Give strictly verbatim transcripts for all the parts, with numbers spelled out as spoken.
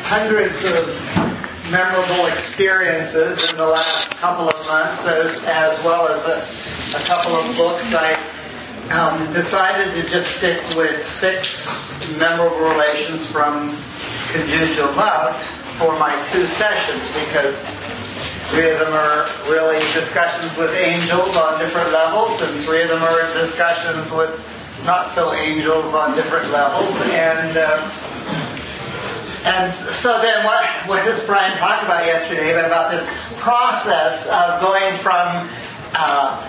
hundreds of memorable experiences in the last couple of months, as, as well as a, a couple of books. I um, decided to just stick with six memorable relations from Conjugal Love for my two sessions, because three of them are really discussions with angels on different levels, and three of them are discussions with not so angels on different levels. And uh, and so then what, what does Brian talk about yesterday, but about this process of going from uh,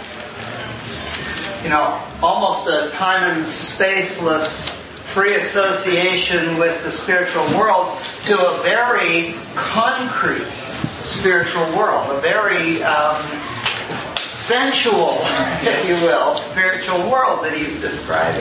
you know, almost a time and spaceless free association with the spiritual world to a very concrete spiritual world, a very um, sensual, if you will, spiritual world that he's describing.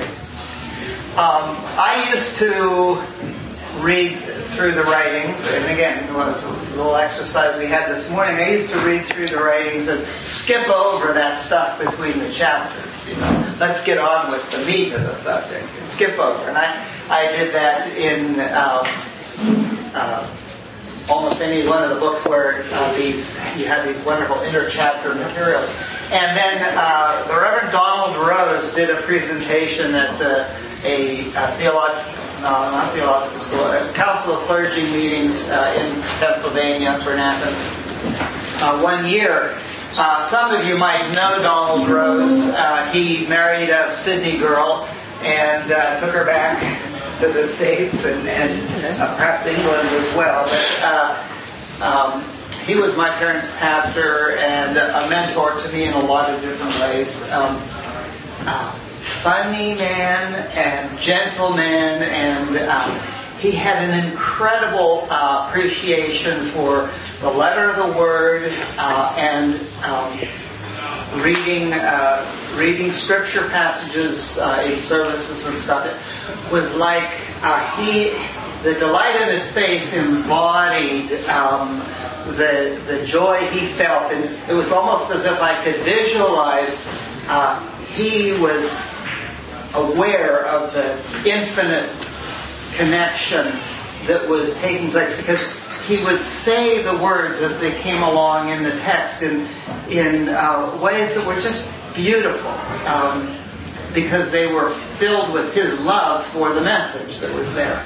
Um, I used to read through the writings, and again, it was a little exercise we had this morning. I used to read through the writings and skip over that stuff between the chapters. You know, let's get on with the meat of the subject. Skip over, and I I did that in um, uh, almost any one of the books where uh, these you had these wonderful inter-chapter materials. And then uh, the Reverend Donald Rose did a presentation at uh, a, a theological, no, not theological school, a Council of Clergy meetings uh, in Pennsylvania, Bernathen, uh, one year. Uh, some of you might know Donald Rose. Uh, he married a Sydney girl and uh, took her back to the States and, and uh, perhaps England as well. But uh, um, he was my parents' pastor and a mentor to me in a lot of different ways. Um, uh, funny man and gentleman, and um, he had an incredible uh, appreciation for the letter of the Word uh, and um, reading uh, reading scripture passages uh, in services and stuff. It was like uh, he, the delight in his face embodied um, the the joy he felt, and it was almost as if I could visualize uh, he was aware of the infinite connection that was taking place, because he would say the words as they came along in the text in in uh, ways that were just beautiful, um, because they were filled with his love for the message that was there.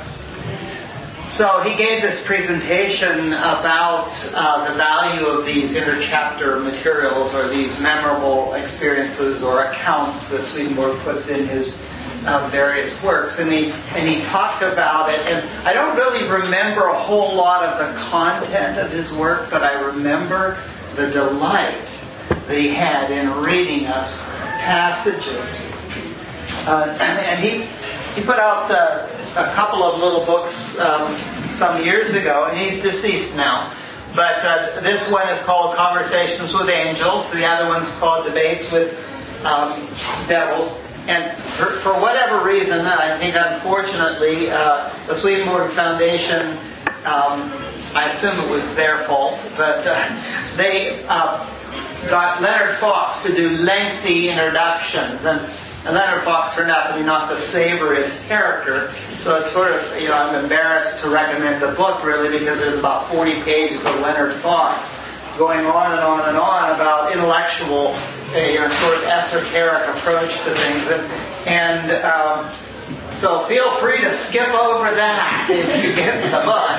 So he gave this presentation about uh, the value of these inter-chapter materials, or these memorable experiences or accounts that Swedenborg puts in his Uh, various works, and he and he talked about it, and I don't really remember a whole lot of the content of his work, but I remember the delight that he had in reading us passages. Uh, and he he put out uh, a couple of little books um, some years ago, and he's deceased now. But uh, this one is called Conversations with Angels. The other one's called Debates with um, Devils. And for, for whatever reason, I think unfortunately, uh, the Swedenborg Foundation, um, I assume it was their fault, but uh, they uh, got Leonard Fox to do lengthy introductions. And, and Leonard Fox turned out to be not the savoriest character. So it's sort of, you know, I'm embarrassed to recommend the book, really, because there's about forty pages of Leonard Fox going on and on and on about intellectual, a you know, sort of esoteric approach to things, and, and um, so feel free to skip over that if you get the book.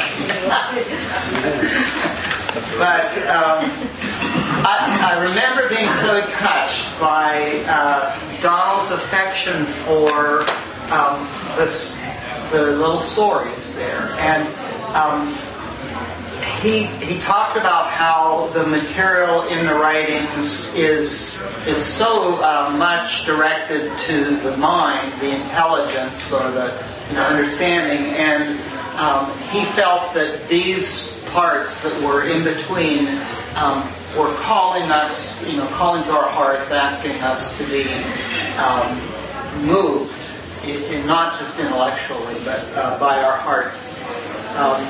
But um, I, I remember being so touched by uh, Donald's affection for um, this, the little stories there, and um, He he talked about how the material in the writings is is so uh, much directed to the mind, the intelligence, or the you know, understanding, and um, he felt that these parts that were in between um, were calling us, you know, calling to our hearts, asking us to be um, moved, in, in not just intellectually, but uh, by our hearts. Um,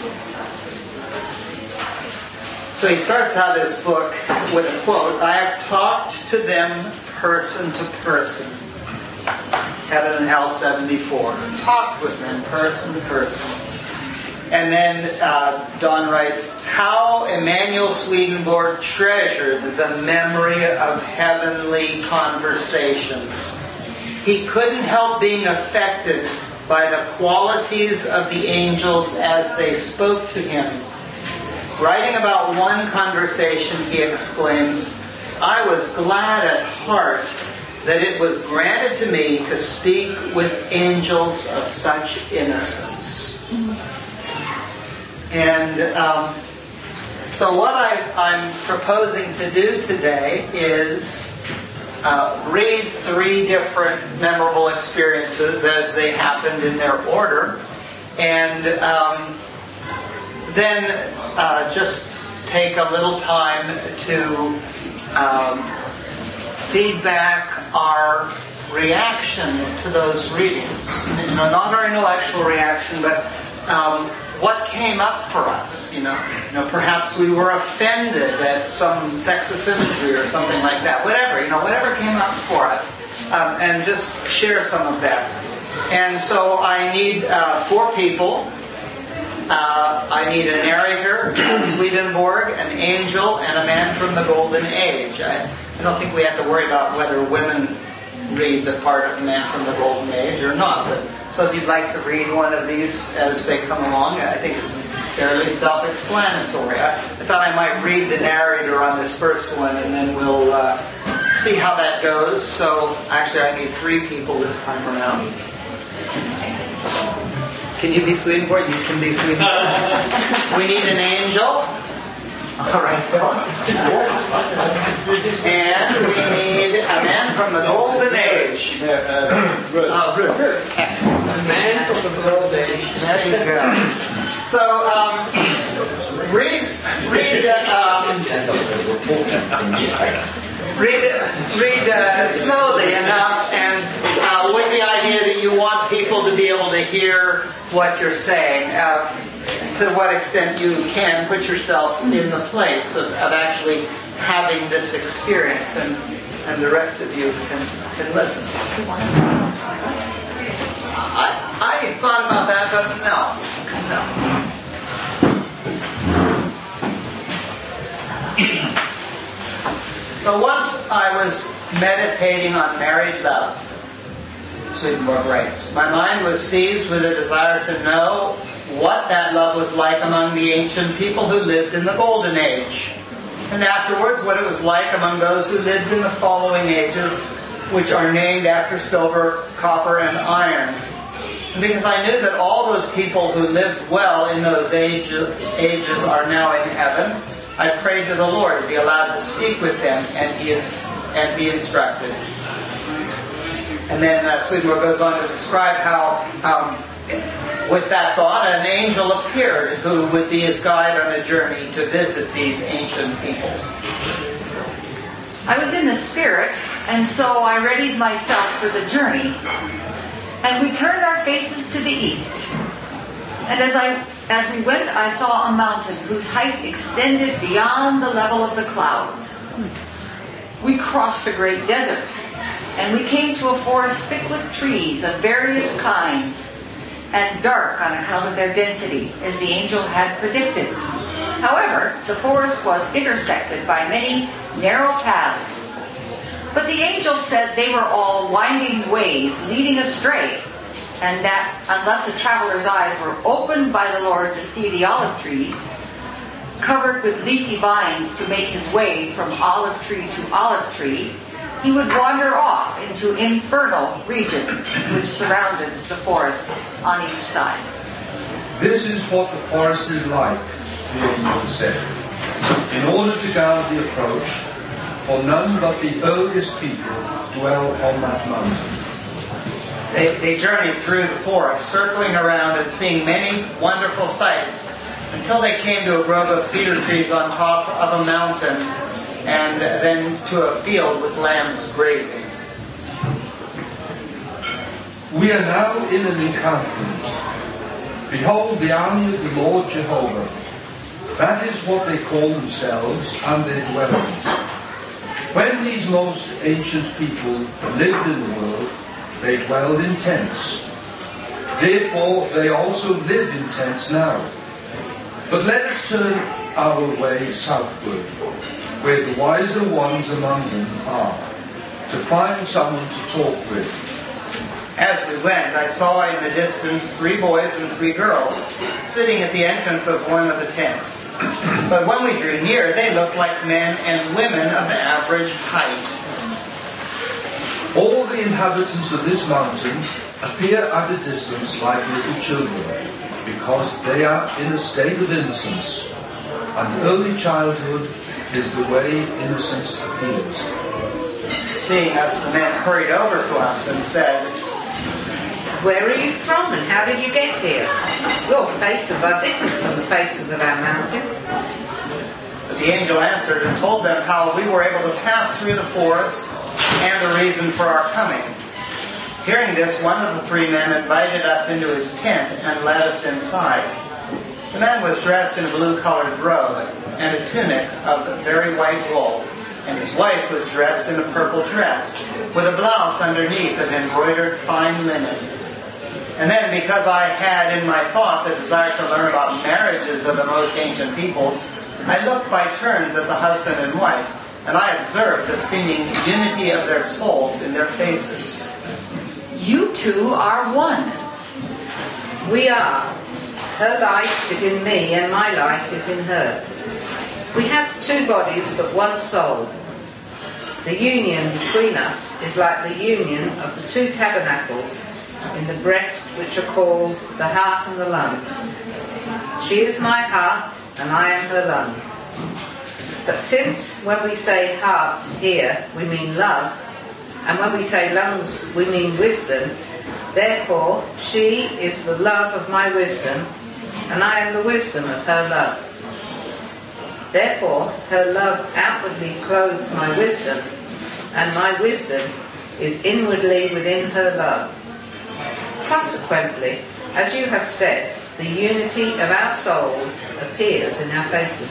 So he starts out his book with a quote, "I have talked to them person to person." Heaven and Hell seventy-four. Talked with them person to person. And then uh, Don writes, how Emanuel Swedenborg treasured the memory of heavenly conversations. He couldn't help being affected by the qualities of the angels as they spoke to him. Writing about one conversation, he exclaims, I was glad at heart that it was granted to me to speak with angels of such innocence. And um, so what I, I'm proposing to do today is uh, read three different memorable experiences as they happened in their order, and um, then uh, just take a little time to um, feedback our reaction to those readings. You know, not our intellectual reaction, but um, what came up for us. You know, you know, perhaps we were offended at some sexist imagery or something like that. Whatever, you know, whatever came up for us, um, and just share some of that. And so I need uh, four people. Uh, I need a narrator, a Swedenborg, an angel, and a man from the Golden Age. I, I don't think we have to worry about whether women read the part of the man from the Golden Age or not. But so if you'd like to read one of these as they come along, I think it's fairly self-explanatory. I, I thought I might read the narrator on this first one, and then we'll uh, see how that goes. So actually, I need three people this time around. Can you be Swedenborg? You can be Swedenborg. We need an angel. All right, Phil. And we need a man from the Golden Age. Uh, Ruth. Uh, Ruth. A man from the Golden Age. There you go. So, um, read, read, um, read, read uh, slowly enough, and uh, with the idea that you want people to be able to hear what you're saying. Uh, to what extent you can put yourself in the place of, of actually having this experience, and, and the rest of you can, can listen. I, I thought about that, but no. No. So once I was meditating on married love, Swedenborg writes, my mind was seized with a desire to know what that love was like among the ancient people who lived in the Golden Age, and afterwards what it was like among those who lived in the following ages, which are named after silver, copper, and iron. And because I knew that all those people who lived well in those ages, ages are now in heaven, I prayed to the Lord to be allowed to speak with them and be, and be instructed. And then uh, Swedenborg goes on to describe how um, with that thought, an angel appeared who would be his guide on a journey to visit these ancient peoples. I was in the spirit, and so I readied myself for the journey. And we turned our faces to the east. And as I, as we went, I saw a mountain whose height extended beyond the level of the clouds. We crossed a great desert, and we came to a forest thick with trees of various kinds, and dark on account of their density, as the angel had predicted. However, the forest was intersected by many narrow paths. But the angel said they were all winding ways leading astray, and that unless the traveler's eyes were opened by the Lord to see the olive trees, covered with leafy vines to make his way from olive tree to olive tree, he would wander off into infernal regions which surrounded the forest on each side. This is what the forest is like, the angel said, in order to guard the approach, for none but the earliest people dwell on that mountain. They, they journeyed through the forest, circling around and seeing many wonderful sights, until they came to a grove of cedar trees on top of a mountain, and then to a field with lambs grazing. We are now in an encampment. Behold the army of the Lord Jehovah. That is what they call themselves and their dwellings. When these most ancient people lived in the world, they dwelled in tents. Therefore they also live in tents now, But let us turn our way southward, where the wiser ones among them are, to find someone to talk with. As we went, I saw in the distance three boys and three girls sitting at the entrance of one of the tents. But when we drew near, they looked like men and women of average height. All the inhabitants of this mountain appear at a distance like little children, because they are in a state of innocence, and early childhood is the way innocence appears. Seeing us, the men hurried over to us and said, "Where are you from and how did you get here? Your faces are different from the faces of our mountain." But the angel answered and told them how we were able to pass through the forest and the reason for our coming. Hearing this, one of the three men invited us into his tent and led us inside. The man was dressed in a blue-colored robe and a tunic of very white wool, and his wife was dressed in a purple dress with a blouse underneath of embroidered fine linen. And then, because I had in my thought the desire to learn about marriages of the most ancient peoples, I looked by turns at the husband and wife, and I observed the seeming unity of their souls in their faces. You two are one. We are. Her life is in me and my life is in her. We have two bodies but one soul. The union between us is like the union of the two tabernacles in the breast, which are called the heart and the lungs. She is my heart and I am her lungs. But since when we say heart here we mean love, and when we say lungs we mean wisdom, therefore she is the love of my wisdom and I am the wisdom of her love. Therefore her love outwardly clothes my wisdom, and my wisdom is inwardly within her love. Consequently, as you have said, the unity of our souls appears in our faces.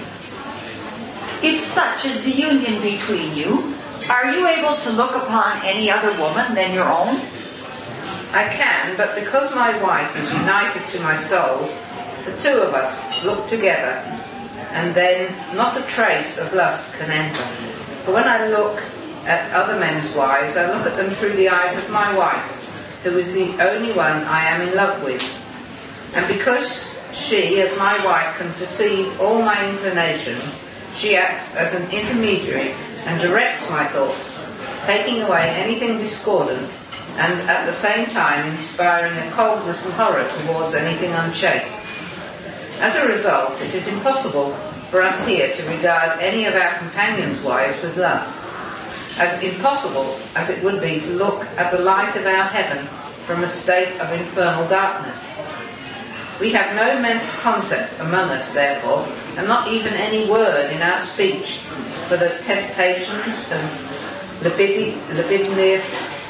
If such is the union between you, are you able to look upon any other woman than your own? I can, but because my wife is united to my soul, the two of us look together, and then not a trace of lust can enter. For when I look at other men's wives, I look at them through the eyes of my wife, who is the only one I am in love with. And because she, as my wife, can perceive all my inclinations, she acts as an intermediary and directs my thoughts, taking away anything discordant and at the same time inspiring a coldness and horror towards anything unchaste. As a result, it is impossible for us here to regard any of our companions' wives with lust, as impossible as it would be to look at the light of our heaven from a state of infernal darkness. We have no mental concept among us, therefore, and not even any word in our speech for the temptations and libid- libidinous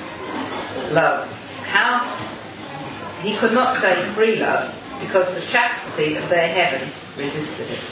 love. How he could not say free love, because the chastity of their heaven resisted it.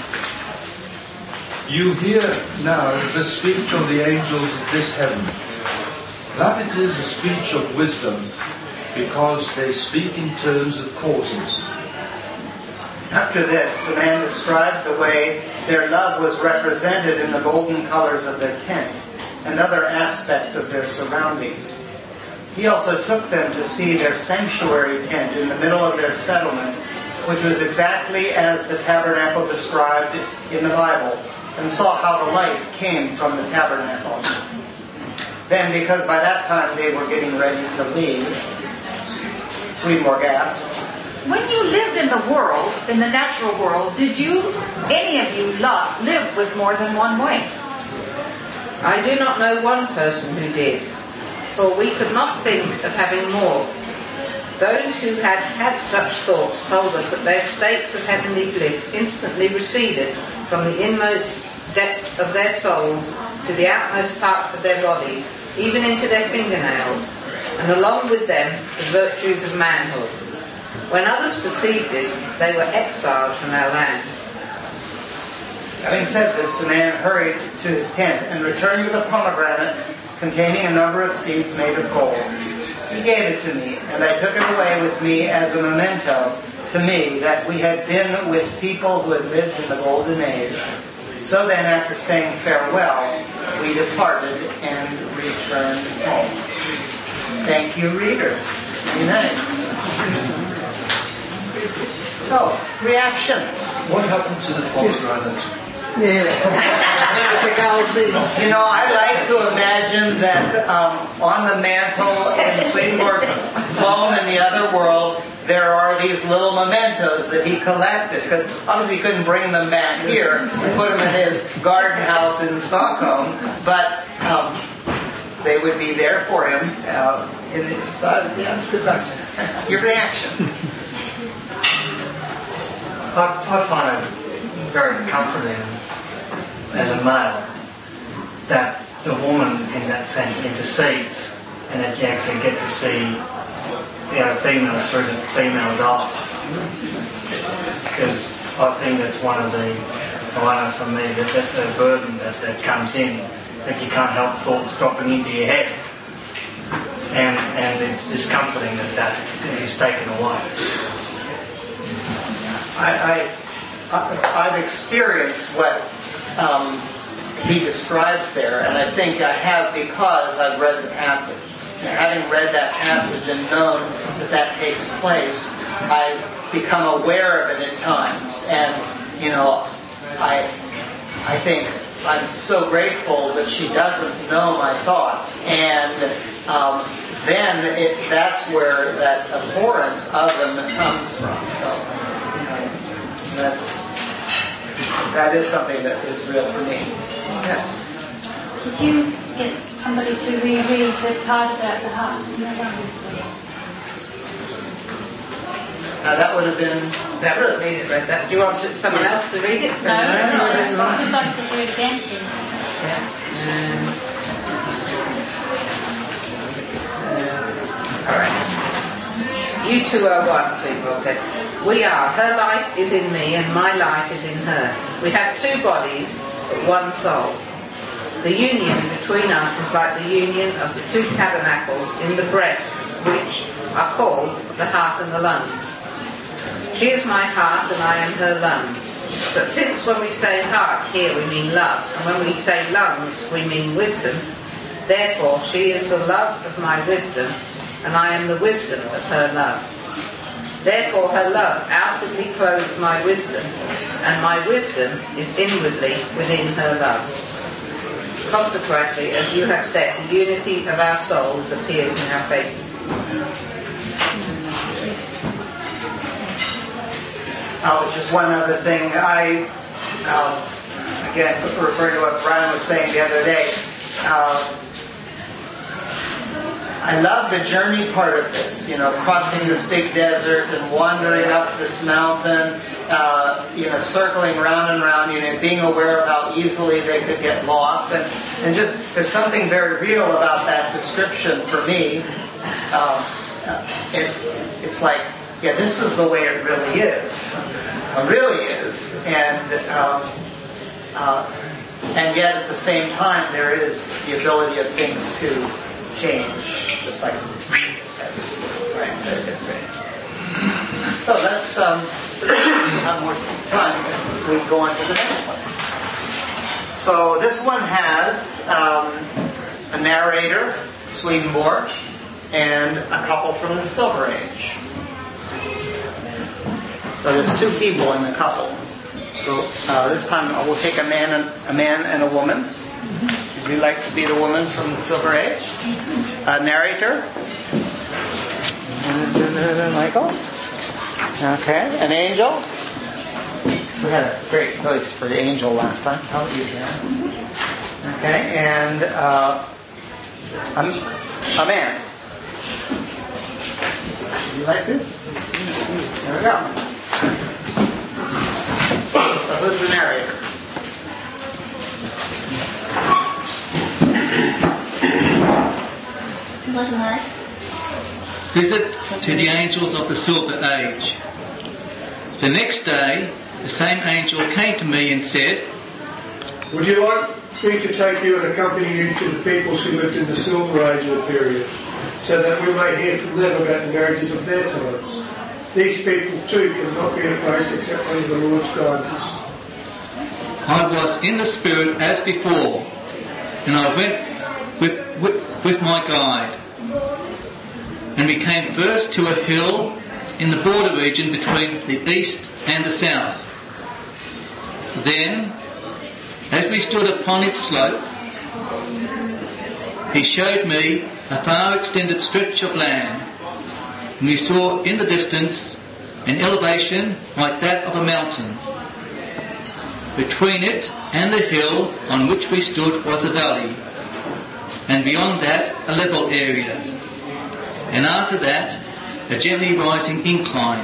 You hear now the speech of the angels of this heaven, that it is a speech of wisdom, because they speak in terms of causes. After this, the man described the way their love was represented in the golden colors of their tent and other aspects of their surroundings. He also took them to see their sanctuary tent in the middle of their settlement, which was exactly as the tabernacle described in the Bible, and saw how the light came from the tabernacle. Then, because by that time they were getting ready to leave, Swedenborg asked, When you lived in the world, in the natural world, did you, any of you, love, live with more than one wife? I do not know one person who did, for we could not think of having more. Those who had had such thoughts told us that their states of heavenly bliss instantly receded from the inmost depths of their souls to the outmost parts of their bodies, even into their fingernails, and along with them the virtues of manhood. When others perceived this, they were exiled from their lands. Having said this, the man hurried to his tent and returned with a pomegranate containing a number of seeds made of gold. He gave it to me, and I took it away with me as a memento, to me that we had been with people who had lived in the Golden Age. So then, after saying farewell, we departed and returned home. Thank you, readers. Be nice. So, reactions. What happened to the pomegranate? Yeah. You know, I like to imagine that um, on the mantle in Swedenborg's home in the other world, there are these little mementos that he collected, because obviously he couldn't bring them back here and put them in his garden house in Stockholm, but um, they would be there for him uh, in the inside. Yeah, good question. Your reaction? I, I find it very comforting as a male that the woman, in that sense, intercedes, and that you actually get to see, you know, females through the female's eyes. Because I think that's one of the, one for me, that that's a burden that, that comes in, that you can't help thoughts dropping into your head. And and it's discomforting that that is taken away. I, I, I've experienced what um, he describes there, and I think I have because I've read the passage. And having read that passage and known that that takes place, I've become aware of it at times. And, you know, I, I think I'm so grateful that she doesn't know my thoughts. And um, then it, that's where that abhorrence of them comes from. So, That's that is something that is real for me. Yes. Did you get somebody to reread the part about the hearts and the lungs? Now that would have been That would have needed read that. Do you want to, someone else to read it? No, no, no. that's fine. I'd like to hear it again, please. Yeah. Um, all right. You two are one, Swedenborg said. We are. Her life is in me and my life is in her. We have two bodies, but one soul. The union between us is like the union of the two tabernacles in the breast, which are called the heart and the lungs. She is my heart and I am her lungs. But since when we say heart here we mean love, and when we say lungs we mean wisdom, therefore she is the love of my wisdom, and I am the wisdom of her love. Therefore her love outwardly clothes my wisdom, and my wisdom is inwardly within her love. Consequently, as you have said, the unity of our souls appears in our faces. Oh, just one other thing. I, uh, again, referring to what Brian was saying the other day, uh, I love the journey part of this, you know, crossing this big desert and wandering up this mountain, uh, you know, circling round and round, you know, being aware of how easily they could get lost. And, and just, there's something very real about that description for me. Um, it, it's like, yeah, this is the way it really is. It really is. And, um, uh, and yet at the same time, there is the ability of things to change, just like that's right. That's great. So let's um, have more time. We go on to the next one. So this one has um, a narrator, Swedenborg, and a couple from the Silver Age. So there's two people in the couple. So uh, this time we'll take a man and a man and a woman. Would you like to be the woman from the Silver Age? A narrator? Michael? Okay. An angel? We had a great voice for the angel last time. How about you, Jan? Okay. And uh, a, a man. Would you like to? There we go. So who's the narrator? Visit to the angels of the Silver Age. The next day, the same angel came to me and said, Would you like me to take you and accompany you to the peoples who lived in the Silver Age or period, so that we may hear from them about the marriages of their times? These people too cannot be approached except under the Lord's guidance. I was in the Spirit as before, and I went with, with, with my guide. And we came first to a hill in the border region between the east and the south. Then, as we stood upon its slope, he showed me a far extended stretch of land, and we saw in the distance an elevation like that of a mountain. Between it and the hill on which we stood was a valley, and beyond that a level area, and after that a gently rising incline.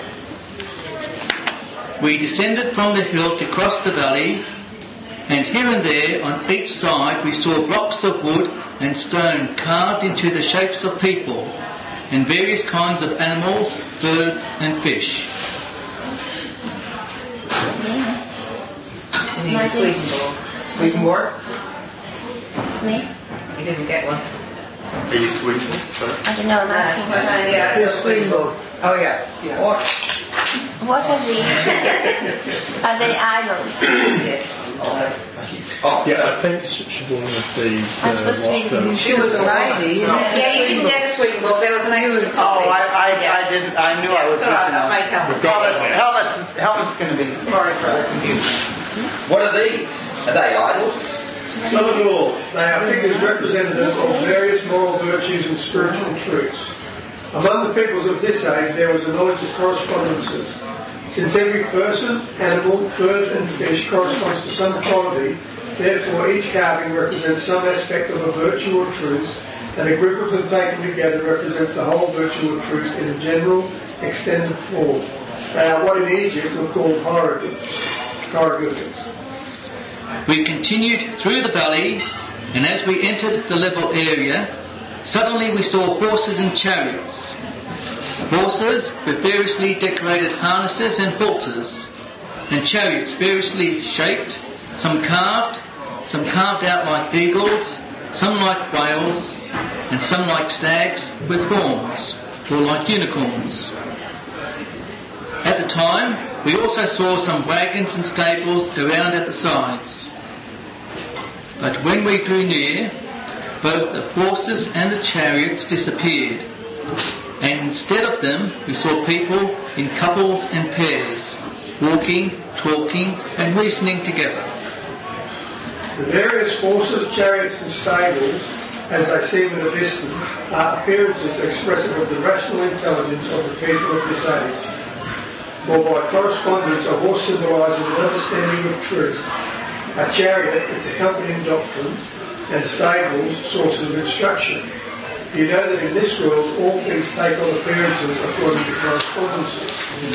We descended from the hill to cross the valley, and here and there on each side we saw blocks of wood and stone carved into the shapes of people and various kinds of animals, birds and fish. You need a Swedenborg. Swedenborg? Me? You didn't get one. Are you Swedenborg? Sorry. I don't know, I'm asking what I Yeah, Yeah, Swedenborg. Oh yes. Yeah. What? What are these? Are they idols? Oh, Yeah, I think Siobhan was the. I'm supposed to uh, read what, um, it. She was a lady. Yeah, you didn't get a Swedenborg. There was an extra Oh, copy. I, I, Yeah. I didn't. I knew I Yeah, was it's all right, missing I'll out. make help. We've got Helmet's, that. helmet's, helmet's going to be. Sorry for the confusion. What are these? Are they idols? Not at all. They are figures representative of various moral virtues and spiritual truths. Among the peoples of this age there was a knowledge of correspondences. Since every person, animal, bird and fish corresponds to some quality, therefore each carving represents some aspect of a virtue or truth, and a group of them taken together represents the whole virtue or truth in a general, extended form. They are what in Egypt were called hieroglyphs. hieroglyphics. We continued through the valley, and as we entered the level area, suddenly we saw horses and chariots. Horses with variously decorated harnesses and halters, and chariots variously shaped, some carved, some carved out like eagles, some like whales, and some like stags with horns, or like unicorns. At the time, we also saw some wagons and stables around at the sides. But when we drew near, both the horses and the chariots disappeared, and instead of them we saw people in couples and pairs, walking, talking and reasoning together. The various horses, chariots and stables, as they seem in a distance, are appearances expressive of the rational intelligence of the people of this age. For by correspondence a horse symbolises an understanding of truth, a chariot its accompanying doctrine, and stables sources of instruction. You know that in this world all things take on appearances according to correspondences.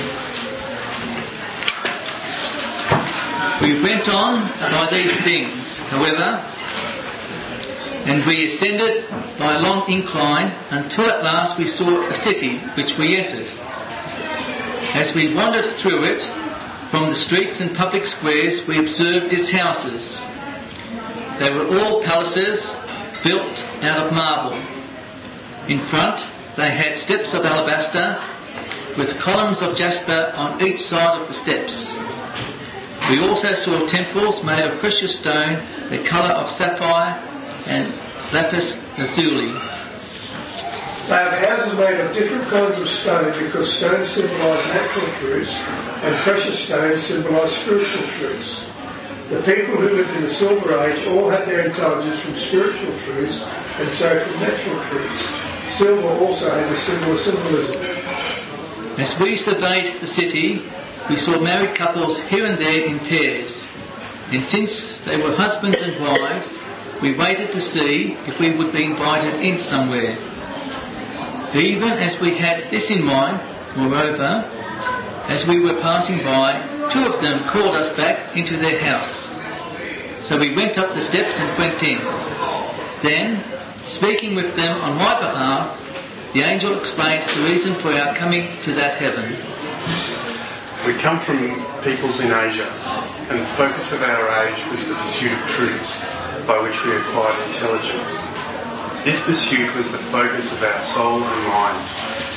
We went on by these things, however, and we ascended by a long incline until at last we saw a city which we entered. As we wandered through it, from the streets and public squares we observed its houses. They were all palaces built out of marble. In front they had steps of alabaster with columns of jasper on each side of the steps. We also saw temples made of precious stone, the colour of sapphire and lapis lazuli. They have houses made of different kinds of stone because stones symbolise natural truths and precious stones symbolise spiritual truths. The people who lived in the Silver Age all had their intelligence from spiritual truths and so from natural truths. Silver also has a similar symbolism. As we surveyed the city, we saw married couples here and there in pairs, and since they were husbands and wives, we waited to see if we would be invited in somewhere. Even as we had this in mind, moreover, as we were passing by, two of them called us back into their house. So we went up the steps and went in. Then, speaking with them on my behalf, the angel explained the reason for our coming to that heaven. We come from peoples in Asia, and the focus of our age was the pursuit of truths by which we acquired intelligence. This pursuit was the focus of our soul and mind.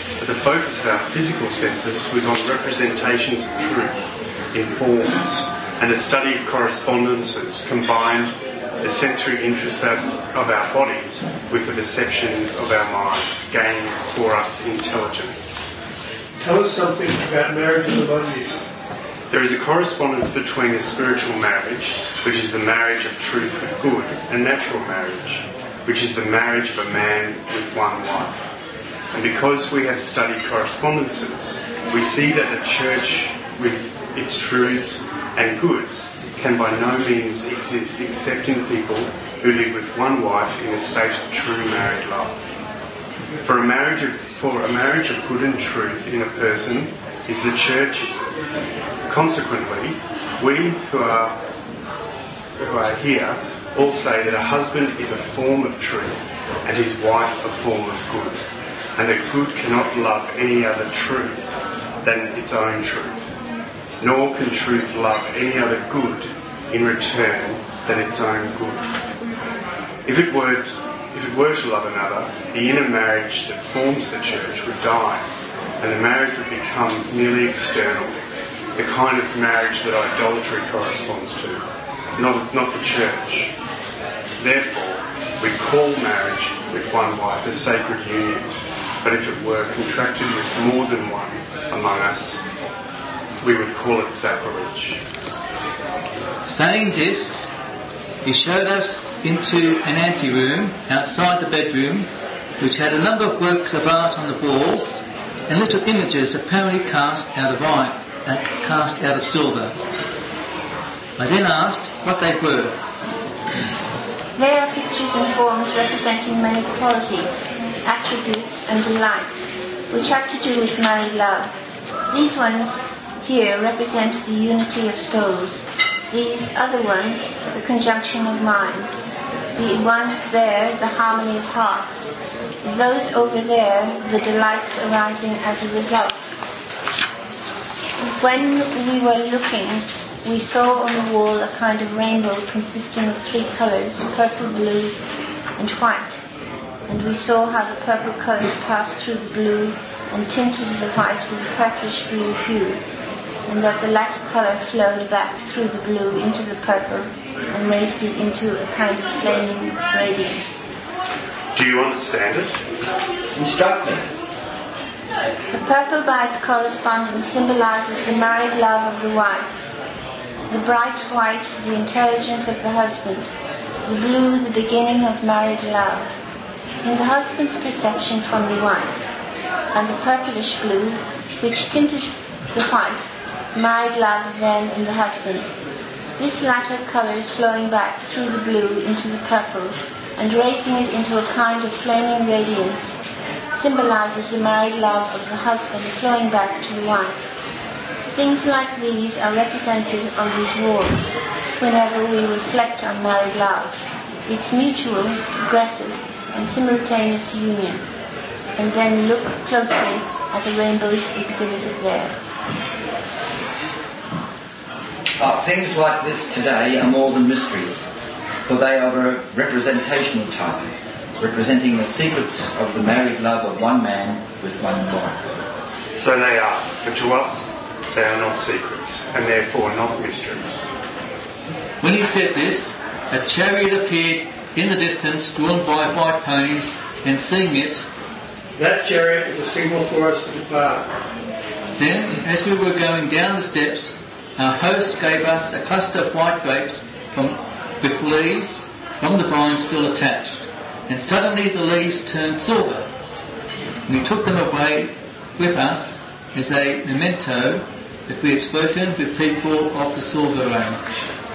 But the focus of our physical senses was on representations of truth in forms, and the study of correspondences combined the sensory interests of our bodies with the perceptions of our minds, gaining for us intelligence. Tell us something about marriage and the body. There is a correspondence between a spiritual marriage, which is the marriage of truth with good, and natural marriage, which is the marriage of a man with one wife. And because we have studied correspondences, we see that the church, with its truths and goods, can by no means exist except in people who live with one wife in a state of true married love. For a marriage of, for a marriage of good and truth in a person is the church. Consequently, we who are, who are here all say that a husband is a form of truth and his wife a form of good, and that good cannot love any other truth than its own truth, nor can truth love any other good in return than its own good. If it were, if it were to love another, the inner marriage that forms the church would die, and the marriage would become merely external, the kind of marriage that idolatry corresponds to, not, not the church. Therefore, we call marriage with one wife a sacred union, but if it were contracted with more than one among us, we would call it sacrilege. Saying this, he showed us into an anteroom outside the bedroom, which had a number of works of art on the walls and little images apparently cast out of iron, uh, cast out of silver. I then asked what they were. They are pictures and forms representing many qualities, attributes and delights, which have to do with married love. These ones here represent the unity of souls. These other ones, the conjunction of minds. The ones there, the harmony of hearts. Those over there, the delights arising as a result. When we were looking, we saw on the wall a kind of rainbow consisting of three colours, purple, blue and white. And we saw how the purple colours passed through the blue and tinted the white with a purplish blue hue, and that the latter colour flowed back through the blue into the purple and raised it into a kind of flaming radiance. Do you understand it? Instruct me. The purple by its correspondence symbolises the married love of the wife, the bright white the intelligence of the husband, the blue the beginning of married love, in the husband's perception from the wife, and the purplish blue which tinted the white, married love then in the husband. This latter colour is flowing back through the blue into the purple and raising it into a kind of flaming radiance, symbolises the married love of the husband flowing back to the wife. Things like these are represented on these walls whenever we reflect on married love, its mutual, progressive and simultaneous union, and then look closely at the rainbows exhibited there. Uh, things like this today are more than mysteries, for they are a representational type, representing the secrets of the married love of one man with one wife. So they are, but to us they are not secrets, and therefore not mysteries. When he said this, a chariot appeared in the distance, drawn by white ponies, and seeing it, that chariot is a signal for us to depart. Then, as we were going down the steps, our host gave us a cluster of white grapes from, with leaves from the vine still attached, and suddenly the leaves turned silver. And we took them away with us as a memento that we had spoken with people of the silver age.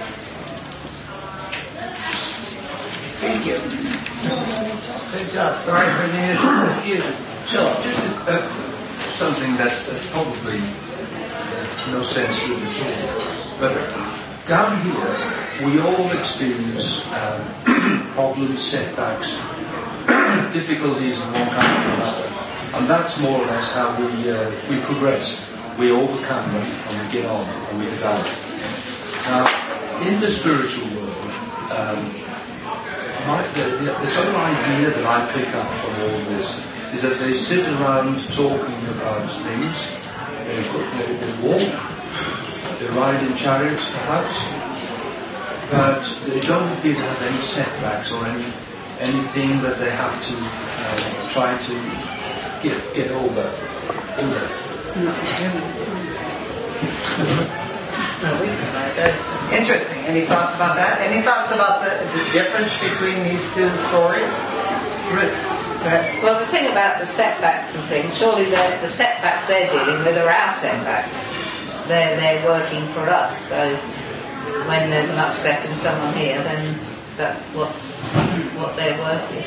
Thank you. Good job. Sorry for the confusion. Sure. Uh, something that's uh, probably uh, no sense to it at all. But down here, we all experience um, problems, setbacks, difficulties of one kind or another. And that's more or less how we uh, we progress. We overcome them and we get on and we develop. Now, in the spiritual world, um, my, the, the, the sort of idea that I pick up from all this is that they sit around talking about things. They, they, they walk, they ride in chariots perhaps, but they don't appear to have any setbacks or any anything that they have to uh, try to get get over. over. Interesting. Any thoughts about that? Any thoughts about the, the difference between these two stories? Ruth, go ahead. Well, the thing about the setbacks and things, surely the setbacks they're dealing with are our setbacks. They're, they're working for us. So when there's an upset in someone here, then that's what's, what they're working.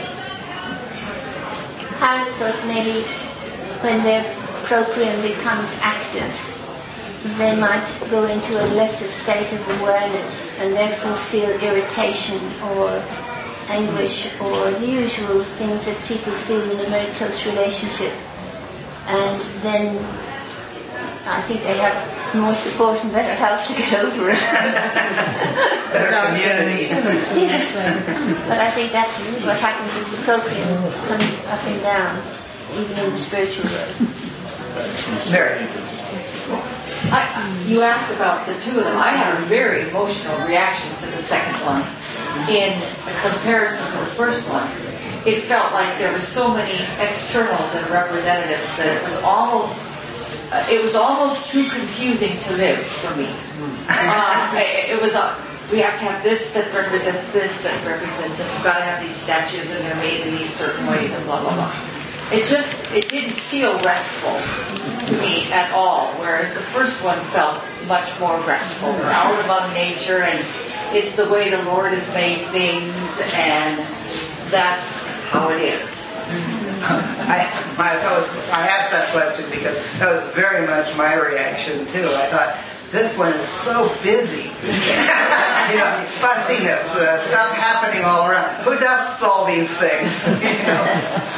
I thought maybe when their proprium becomes active, they might go into a lesser state of awareness and therefore feel irritation or anguish or the usual things that people feel in a very close relationship. And then I think they have more support and better help to get over it. Better community. Yes. But I think that's what happens is the proprium comes up and down, even in the spiritual world. Mary. I, you asked about the two of them. I had a very emotional reaction to the second one in comparison to the first one. It felt like there were so many externals and representatives that it was almost uh, it was almost too confusing to live for me. Uh, it, it was a, we have to have this that represents this that represents it. We've got to have these statues and they're made in these certain ways and blah blah blah. It just, it didn't feel restful to me at all, whereas the first one felt much more restful. We're out among nature, and it's the way the Lord has made things, and that's how it is. I, my, that was, I asked that question because that was very much my reaction, too. I thought, this one is so busy. You know, fussiness, uh, stuff happening all around. Who does all these things? You know?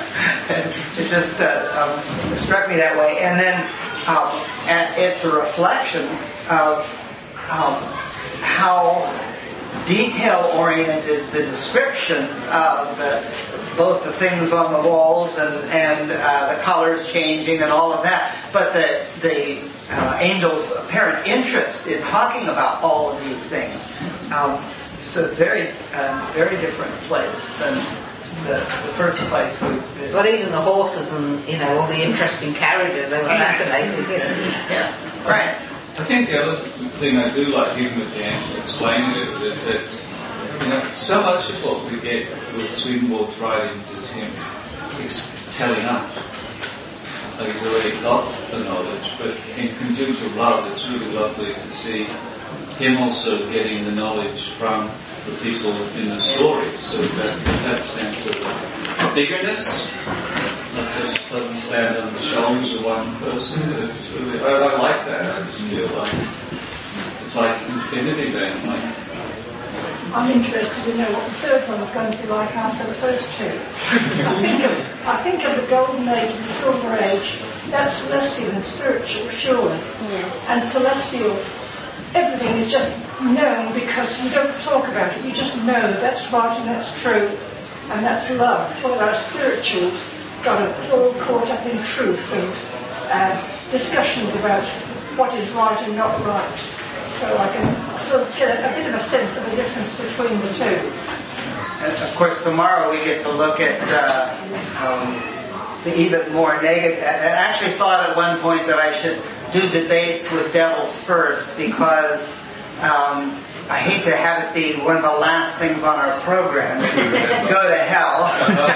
It just uh, um, struck me that way. And then um, and it's a reflection of um, how detail-oriented the descriptions of the, both the things on the walls and, and uh, the colors changing and all of that. But the, the uh, angel's apparent interest in talking about all of these things. Um, it's a very, uh, very different place than the, the first place we visited. But even the horses and, you know, all the interesting carriages, they were fascinating. Yeah, right. I think the other thing I do like, even with the angel explaining it, is that, you know, so much of what we get with Swedenborg's writings is him telling us. Like he's already got the knowledge, but in conjunction with love, it's really lovely to see him also getting the knowledge from the people in the story. So that that sense of biggerness, not just doesn't stand on the shoulders of one person. It's really, I, I like that. I just feel like it's like infinity then. Like, I'm interested to know what the third one's going to be like after the first two. I think of I think of the Golden Age and the Silver Age. That's celestial and spiritual, surely. Yeah. And celestial, everything is just known because you don't talk about it. You just know that that's right and that's true, and that's love. Whereas spirituals got it all caught up in truth and uh, discussions about what is right and not right. So I can sort of get a, a bit of a sense of the difference between the two. And of course, tomorrow we get to look at uh, um, the even more negative. I actually thought at one point that I should do debates with devils first because um, I hate to have it be one of the last things on our program. Go to hell.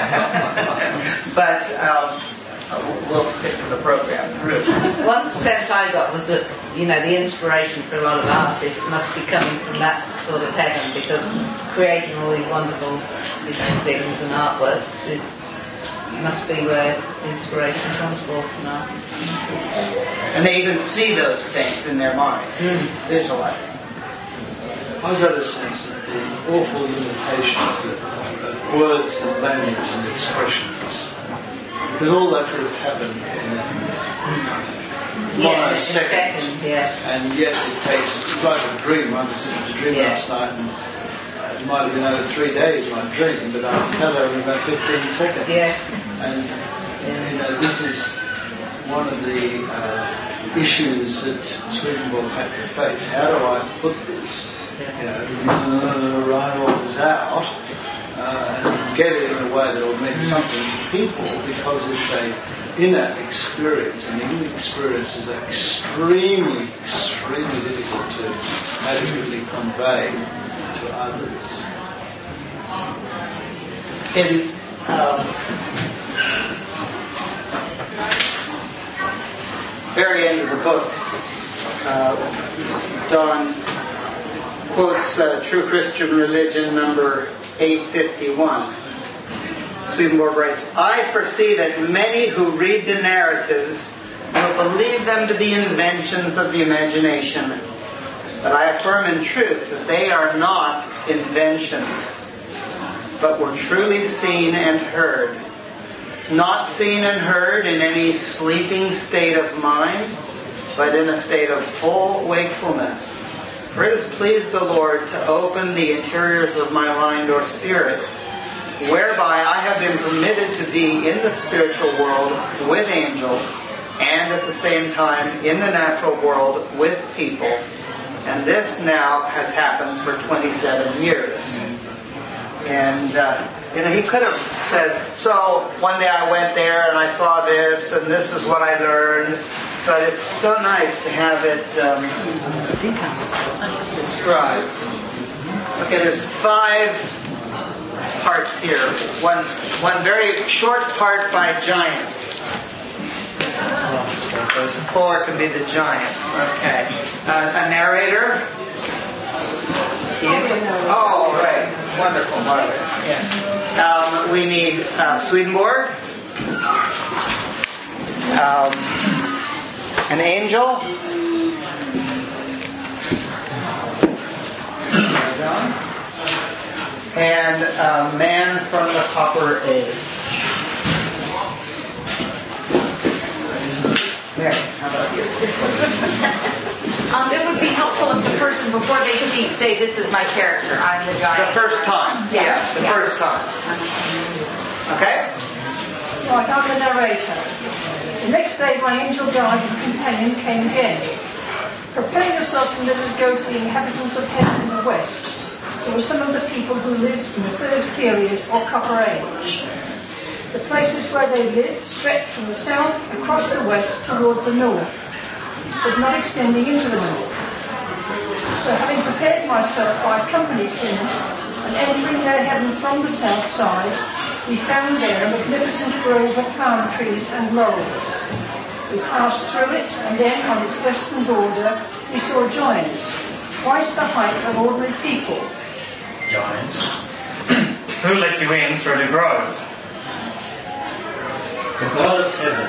But um, we'll stick to the program. One sense I got was that, you know, the inspiration for a lot of artists must be coming from that sort of heaven, because creating all these wonderful different things and artworks is must be where inspiration comes forth from artists. And they even see those things in their mind, mm. visualize them. I've got a sense of the awful limitations of, of words and language and expressions. Because all that could have happened in yeah, one second. seconds, yeah. And yet it takes, it's like a dream. I was in a dream yeah. last night, and it might have been over three days my dream, but I fell over in about fifteen seconds. Yeah. And you know, this is one of the uh, issues that Swedenborg had to face. How do I put this? You know, write all this out uh, and get it in a way that will mean something to people, because it's a inner experience, and the inner experience is extremely, extremely difficult to adequately convey to others. In um, very end of the book, uh, Don quotes uh, True Christian Religion number eight fifty-one. Swedenborg writes, I foresee that many who read the narratives will believe them to be inventions of the imagination, but I affirm in truth that they are not inventions, but were truly seen and heard. Not seen and heard in any sleeping state of mind, but in a state of full wakefulness. For it has pleased the Lord to open the interiors of my mind or spirit, whereby I have been permitted to be in the spiritual world with angels, and at the same time in the natural world with people. And this now has happened for twenty-seven years. And, uh, you know, he could have said, so one day I went there and I saw this, and this is what I learned. But it's so nice to have it um, described. Okay, there's five parts here. One, one very short part by giants. Four can be the giants. Okay. Uh, a narrator. Oh, right. Wonderful, Margaret. Yes. Um, we need uh, Swedenborg. Um, an angel. And a man from the Copper Age. Mary, how about you? um, it would be helpful if the person, before they speak, say, this is my character, I'm the guy. The first time. Yeah. Yes, the yeah. first time. Okay? Right, I'm the narrator. The next day my angel guide and companion came again. Prepare yourself and let us go to the inhabitants of heaven in the west. There were some of the people who lived in the third period or Copper Age. The places where they lived stretched from the south across the west towards the north, but not extending into the north. So having prepared myself, I accompanied him, and entering their heaven from the south side, we found there a magnificent grove of palm trees and laurels. We passed through it, and then on its western border we saw giants, twice the height of ordinary people. Giants? Who let you in through the grove? The God of heaven.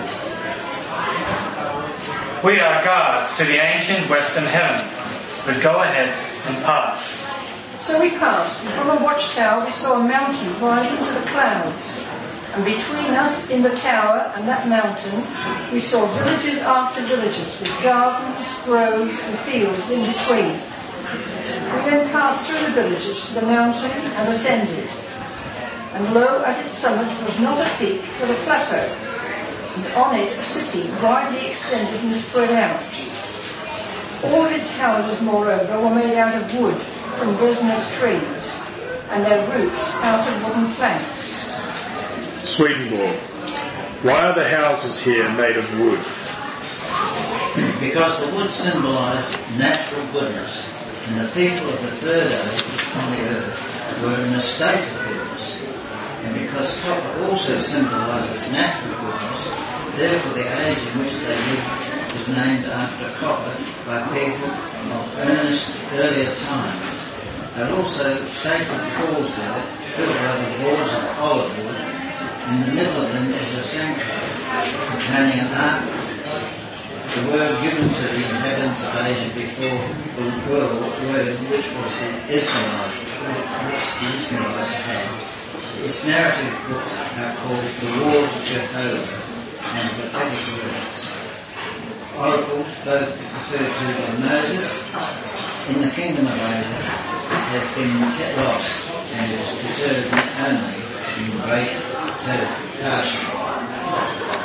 We are guards to the ancient western heaven. But go ahead and pass. So we passed, and from a watchtower we saw a mountain rising to the clouds. And between us in the tower and that mountain we saw villages after villages, with gardens, groves and fields in between. We then passed through the villages to the mountain and ascended. And lo, at its summit was not a peak, but a plateau, and on it a city widely extended and spread out. All of its houses, moreover, were made out of wood from resinous trees, and their roofs out of wooden planks. Swedenborg. Why are the houses here made of wood? Because the wood symbolised natural goodness, and the people of the third age on the earth were in a state of goodness. And because copper also symbolises natural goodness, therefore the age in which they lived was named after copper by people of earnest earlier times. There are also sacred pools there, filled out of boards of olive wood. In the middle of them is a sanctuary containing an ark, the word given to the inhabitants of Asia before the word which was the Israelite, which the Israelites had. Its narrative books are called The Wars of Jehovah and Prophetic Words. Oracles, both referred to by Moses in the kingdom of Asia, has been lost and is preserved only in Great Tarshish.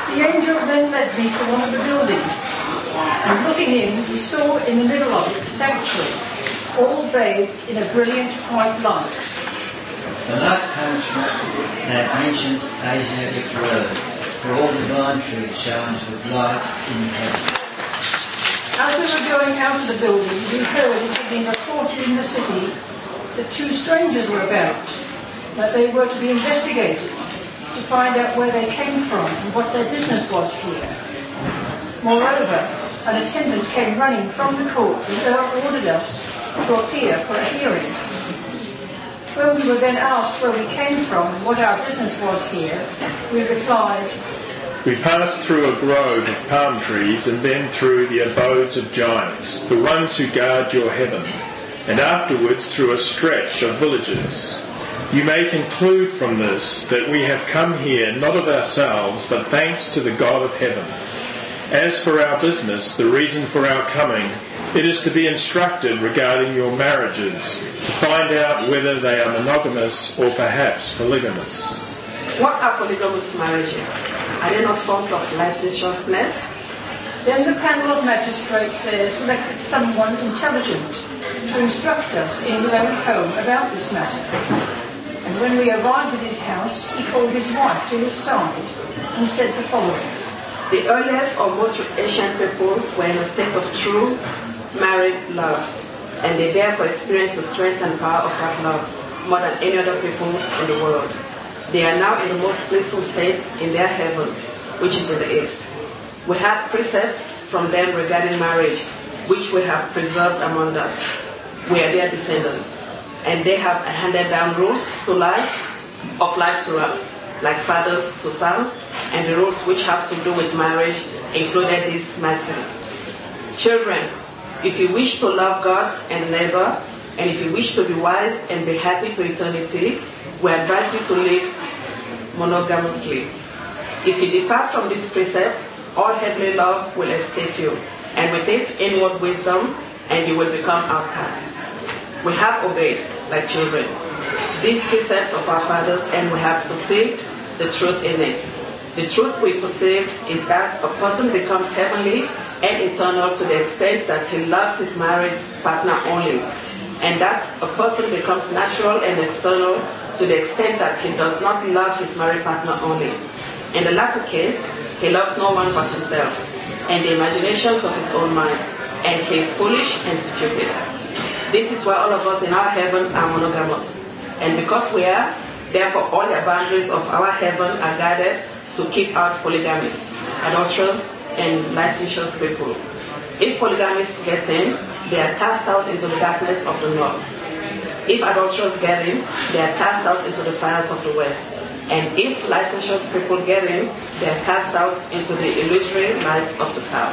The angel then led me to one of the buildings, and looking in, we saw in the middle of it the sanctuary, all bathed in a brilliant white light. The light comes from that ancient Asiatic road, for all the vine tree shines with light in heaven. As we were going out of the building, we heard it had been reported in the city that two strangers were about, that they were to be investigated to find out where they came from and what their business was here. Moreover, an attendant came running from the court and ordered us to appear for a hearing. When we were then asked where we came from and what our business was here, we replied, "We passed through a grove of palm trees and then through the abodes of giants, the ones who guard your heaven, and afterwards through a stretch of villages. You may conclude from this that we have come here not of ourselves, but thanks to the God of heaven. As for our business, the reason for our coming, it is to be instructed regarding your marriages, to find out whether they are monogamous or perhaps polygamous." What are polygamous marriages? Are they not forms of licentiousness? Then the panel of magistrates there selected someone intelligent to instruct us in his own home about this matter. And when we arrived at his house, he called his wife to his side and said the following. The earliest or most ancient people were in a state of true married love, and they therefore experienced the strength and power of that love more than any other peoples in the world. They are now in the most blissful state in their heaven, which is in the east. We have precepts from them regarding marriage, which we have preserved among us. We are their descendants, and they have handed down rules to life, of life to us, like fathers to sons, and the rules which have to do with marriage included this matter. Children, if you wish to love God and neighbor, and if you wish to be wise and be happy to eternity, we advise you to live monogamously. If you depart from this precept, all heavenly love will escape you, and with it inward wisdom, and you will become outcasts. We have obeyed, like children, these precepts of our fathers, and we have perceived the truth in it. The truth we perceived is that a person becomes heavenly and eternal to the extent that he loves his married partner only, and that a person becomes natural and external to the extent that he does not love his married partner only. In the latter case, he loves no one but himself and the imaginations of his own mind, and he is foolish and stupid. This is why all of us in our heaven are monogamous, and because we are, therefore all the boundaries of our heaven are guarded to keep out polygamists, adulterers, and licentious people. If polygamists get in, they are cast out into the darkness of the north. If adulterers get in, they are cast out into the fires of the west. And if licentious people get in, they are cast out into the illusory lights of the south.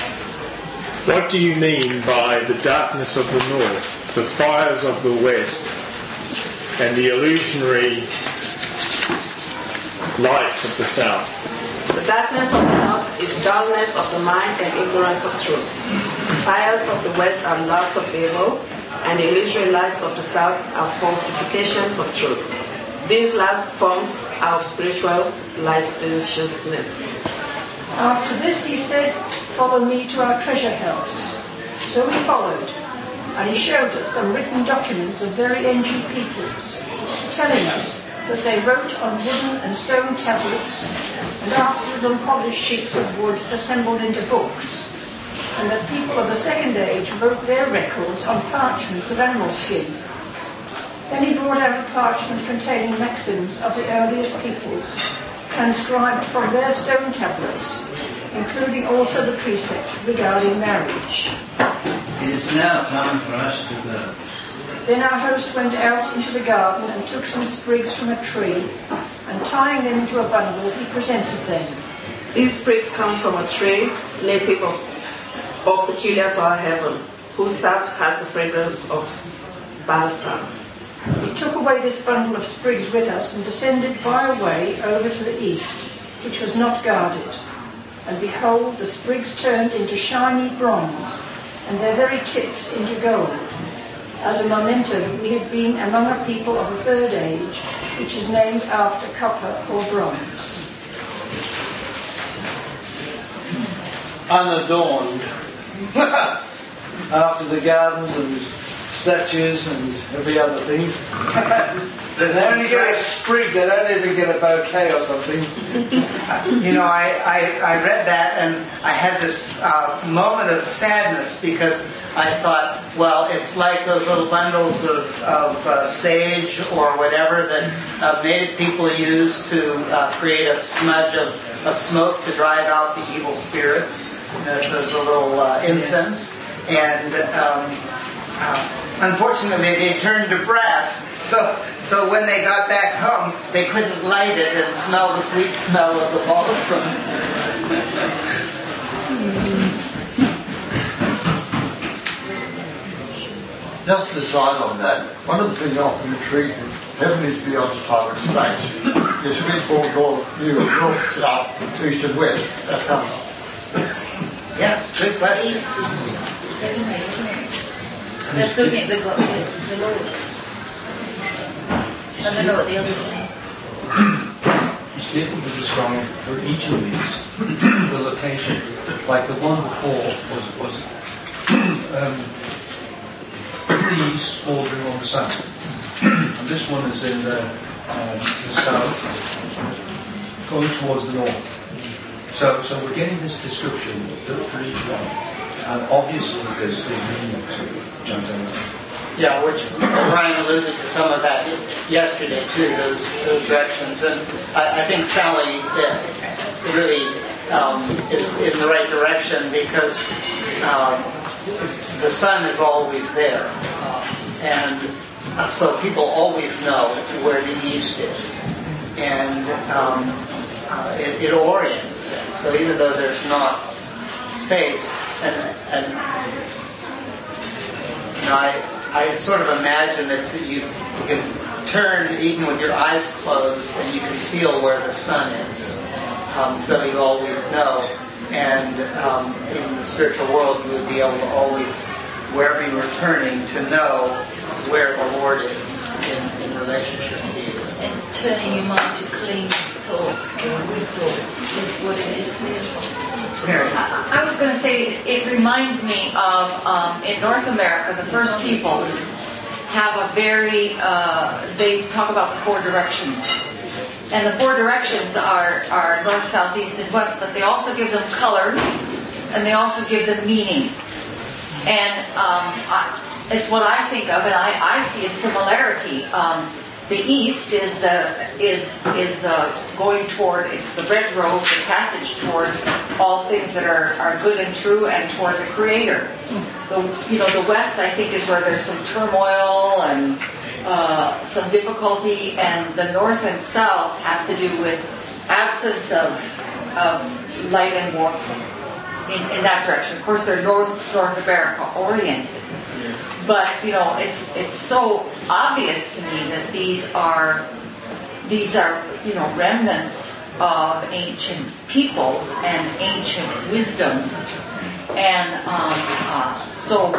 What do you mean by the darkness of the north, the fires of the west, and the illusionary lights of the south? The darkness of the north is dullness of the mind and ignorance of truth. The fires of the west are loves of evil, and the illusory lights of the south are falsifications of truth. These last forms are of spiritual licentiousness. After this he said, "Follow me to our treasure house." So we followed, and he showed us some written documents of very ancient peoples, telling us that they wrote on wooden and stone tablets, and afterwards on polished sheets of wood assembled into books, and that people of the second age wrote their records on parchments of animal skin. Then he brought out a parchment containing maxims of the earliest peoples, transcribed from their stone tablets, including also the precept regarding marriage. It is now time for us to go. Then our host went out into the garden and took some sprigs from a tree, and tying them into a bundle, he presented them. These sprigs come from a tree native of or peculiar to our heaven, whose sap has the fragrance of balsam. He took away this bundle of sprigs with us and descended by a way over to the east, which was not guarded. And behold, the sprigs turned into shiny bronze, and their very tips into gold. As a memento, we had been among a people of the third age, which is named after copper or bronze. unadorned. After the gardens and statues and every other thing. They only get a sprig, they don't even get a bouquet or something. You know, I, I, I read that and I had this uh, moment of sadness because I thought, well, it's like those little bundles of, of uh, sage or whatever that uh, native people use to uh, create a smudge of, of smoke to drive out the evil spirits. This is a little uh, incense. And um, uh, unfortunately, they turned to brass. So, so when they got back home, they couldn't light it and smell the sweet smell of the balsam. Just to decide on that, one of the things I often intrigued me, heaven is beyond time and space. There's a bit called north, north, south, east and west. That's how. Yeah, good question. Let's look at the, the Lord. I don't know what the others say. It's difficult to describe for each of these the location. Like the one before was was um, in the east, bordering on the south, and this one is in the, um, the south, going towards the north. So, so we're getting this description for, for each one, and obviously there's there's meaning to it. Yeah, which Brian alluded to some of that yesterday too, those those directions, and I, I think Sally uh, really um, is in the right direction because um, the sun is always there, uh, and uh, so people always know where the east is, and um, uh, it, it orients them. So even though there's not space, and and you know, I. I sort of imagine it's that you, you can turn even with your eyes closed and you can feel where the sun is. Um, so you always know. And um, in the spiritual world, you would be able to always, wherever you were turning, to know where the Lord is in, in relationship to you. And turning your mind to clean thoughts or good thoughts is what it is here. I, I was going to say, it reminds me of, um, in North America, the first peoples have a very, uh, they talk about the four directions. And the four directions are, are north, south, east, and west, but they also give them colors, and they also give them meaning. And um, I, it's what I think of, and I, I see a similarity. Um, The east is the is is the going toward, it's the red road, the passage toward all things that are, are good and true, and toward the Creator. The you know the west, I think, is where there's some turmoil and uh, some difficulty, and the north and south have to do with absence of of light and warmth in, in that direction. Of course, they're North North America oriented. But you know, it's it's so obvious to me that these are these are you know remnants of ancient peoples and ancient wisdoms, and um, uh, so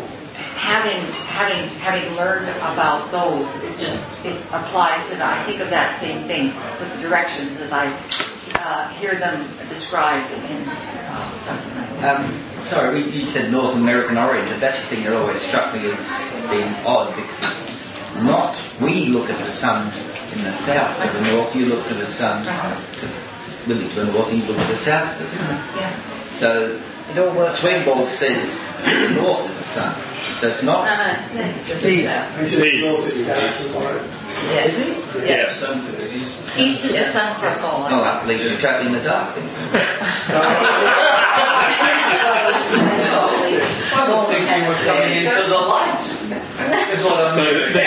having having having learned about those, it just it applies to that. I think of that same thing with the directions as I uh, hear them described in uh, something like that. Um, Sorry, you said North American oriented. That's the thing that always struck me as being odd, because it's not. We look at the sun in the south to the north. You look to the sun to, really to the north, and you look to the south to the sun. Yeah. So Swedenborg says the north is the sun. So it's not. No, no, it's the east. Yeah. Yeah. Yeah. East is the sun across all. Oh, I believe you're trapped in the dark. I was thinking we're coming into the light. Is what I'm so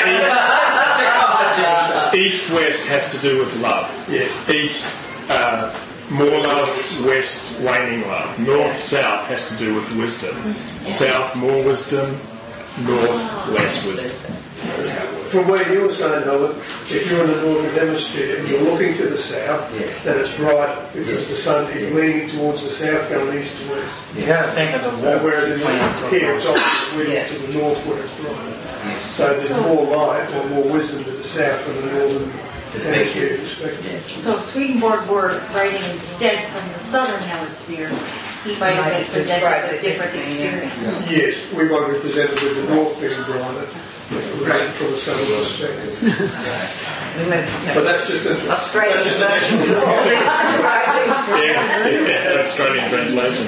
the east, east-west has to do with love. Yeah. East, uh, more love. West, waning love. North-south has to do with wisdom. South, more wisdom. North, less wisdom. From where you're saying, though, if you're in the northern hemisphere and you're looking to the south, yes, then it's right because the sun is leaning towards the south, going east to west. You got to think of the so whereas in here it's opposite yeah. to the north where it's right. Yes. So there's more light or more wisdom to the south from the northern hemisphere perspective. So Swedenborg were writing instead from the southern hemisphere, He might have been presented with different experience. Yes, we might be presented with the north being brighter, right from the southern perspective. But that's just a Australian version of all these writings. Yeah, yeah, Australian translation.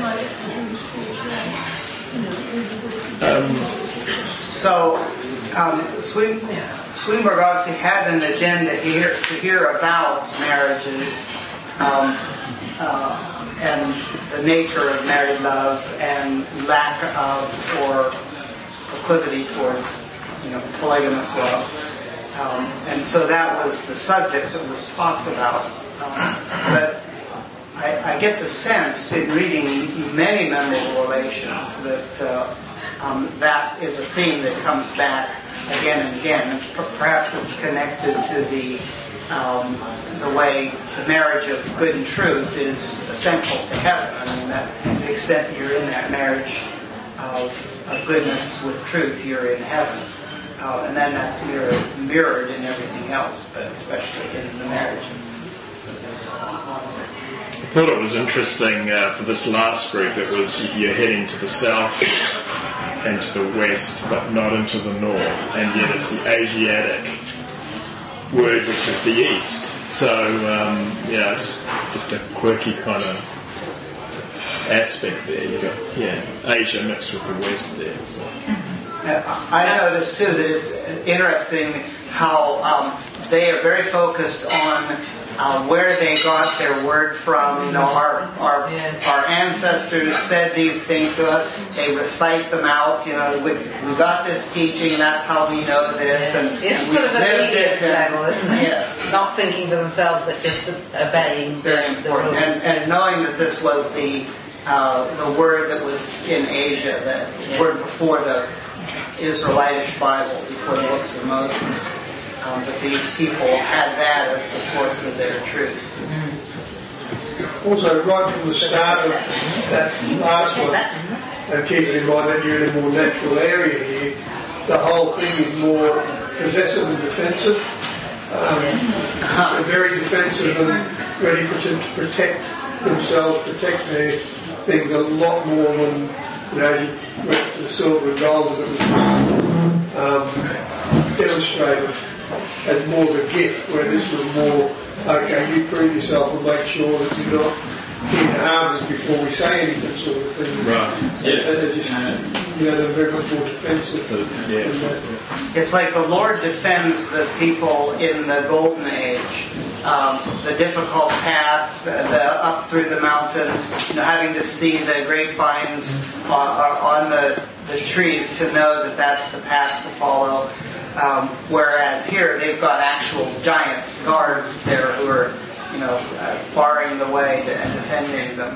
Um, So, um, Sweden, Swedenborg obviously had an agenda here to hear about marriages um, uh, and the nature of married love and lack of or proclivity towards, you know, polygamous love. Um, and so that was the subject that was talked about. Um, but I, I get the sense in reading many memorable relations that uh, Um, that is a theme that comes back again and again. And perhaps it's connected to the um, the way the marriage of good and truth is essential to heaven. I mean, that to the extent that you're in that marriage of, of goodness with truth, you're in heaven. Uh, and then that's mirrored, mirrored in everything else, but especially in the marriage. I thought it was interesting uh, for this last group. It was you're heading to the south and to the west, but not into the north, and yet it's the Asiatic word, which is the east. So, um, yeah, just just a quirky kind of aspect there. You got yeah, Asia mixed with the west there. So. I noticed too that it's interesting how um, they are very focused on Uh, where they got their word from. You know, our our our ancestors said these things to us. They recite them out. You know, we, we got this teaching. That's how we know this. And it's and sort of a obedience and, level, isn't it? Yes. Not thinking to themselves, but just obeying. Very important. And, and knowing that this was the uh, the word that was in Asia, the yeah. word before the Israelitish Bible, before the books of Moses. Um, but these people had that as the source of their truth. Also, right from the start of that last one, and keeping in mind that you're in a more natural area here, the whole thing is more possessive and defensive. Um, they're very defensive and ready for, to protect themselves, protect their things a lot more than, you know, you went to the silver and gold, and it was um, demonstrated as more of a gift, where this was more, okay, you prove yourself and make sure that you're not in harmony before we say anything, sort of thing. Right. Yeah. They're just, you know, they're very much more defensive. So, yeah. It's like the Lord defends the people in the Golden Age. Um, the difficult path, the, the up through the mountains, you know, having to see the grapevines on, on the, the trees to know that that's the path to follow. Um, whereas here they've got actual giants, guards there who are, you know, uh, barring the way to, and defending them.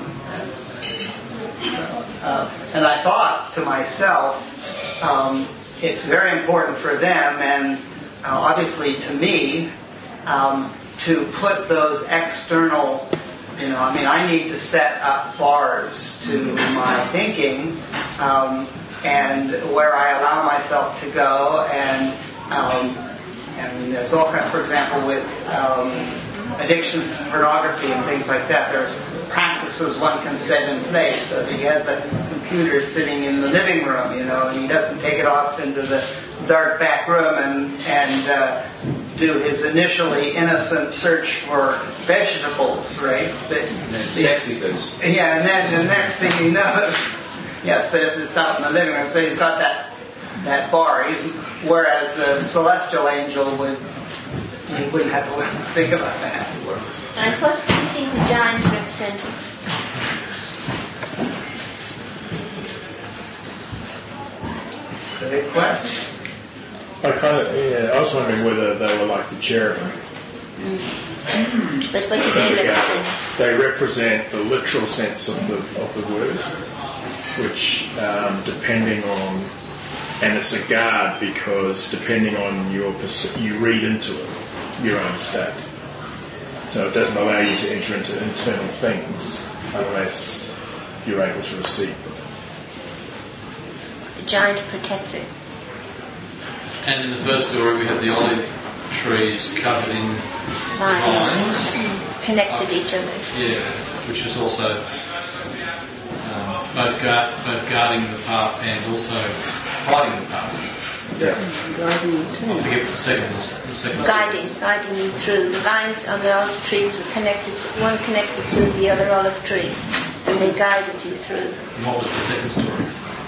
Uh, and I thought to myself, um, it's very important for them, and uh, obviously to me, um, to put those external, you know, I mean, I need to set up bars to my thinking, um, and where I allow myself to go, and Um, and there's all kinds, for example, with um, addictions to pornography and things like that, there's practices one can set in place. So that he has the computer sitting in the living room, you know, and he doesn't take it off into the dark back room and, and uh, do his initially innocent search for vegetables, right? But, Sexy things. Yeah, and then the next thing he knows, yes, but it's out in the living room, so he's got that that bar. He's, whereas the celestial angel would, you wouldn't have to think about that. And what do you think the giants represented? Good question. I kind of, yeah, I was wondering whether they were like the cherubim. Mm. But what do they represent? They represent the literal sense of the of the word, which, um, depending on, and it's a guard because depending on your perce- you read into it your own state. So it doesn't allow you to enter into internal things unless you're able to receive them. The giant protector. And in the first story we had the olive trees covered in vines. Connected uh, each other. Yeah, which is also both, guard, both guarding the path and also hiding the path. Yeah. Guiding you I too. forget the second, the second Guiding, guiding you through. The vines on the olive trees were connected, to, one connected to the other olive tree, and they guided you through. And what was the second story?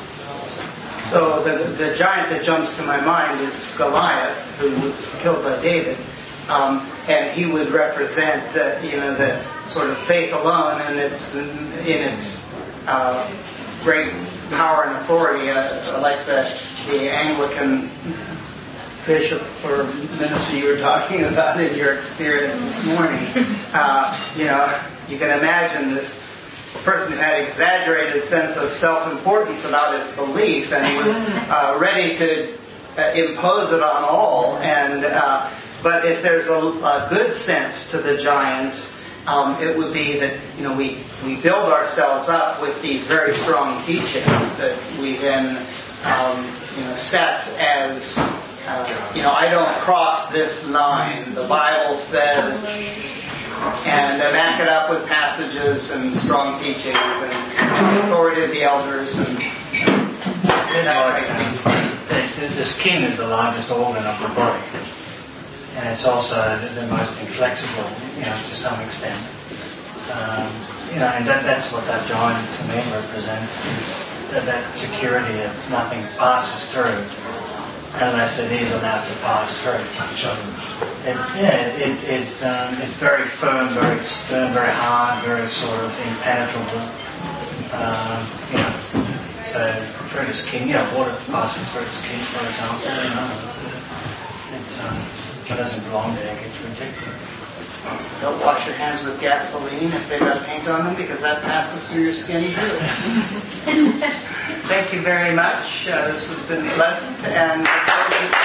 So the, the giant that jumps to my mind is Goliath, who was killed by David. Um, and he would represent, uh, you know, the sort of faith alone and its in its uh, great power and authority, uh, like the the Anglican bishop or minister you were talking about in your experience this morning. Uh, you know, you can imagine this person who had exaggerated sense of self-importance about his belief and was uh, ready to uh, impose it on all. And uh, but if there's a, a good sense to the giant, um, it would be that you know we we build ourselves up with these very strong teachings that we then um, you know set as uh, you know I don't cross this line. The Bible says. And uh, back it up with passages and strong teachings and, and authority of the elders. And you know, the, the skin is the largest organ of the body, and it's also the, the most inflexible, you know, to some extent. Um, you know, and that, that's what that giant to me represents: is that, that security that nothing passes through unless it is allowed to pass through. It, yeah, it, it, it's um, it's very firm, very stern, very hard, very sort of impenetrable. Um, you know, so through the skin, you know, water passes through the skin, for example. You know, it's um, it doesn't belong there; it gets rejected. Don't wash your hands with gasoline if they've got paint on them, because that passes through your skin too. Thank you very much. Uh, this has been pleasant and.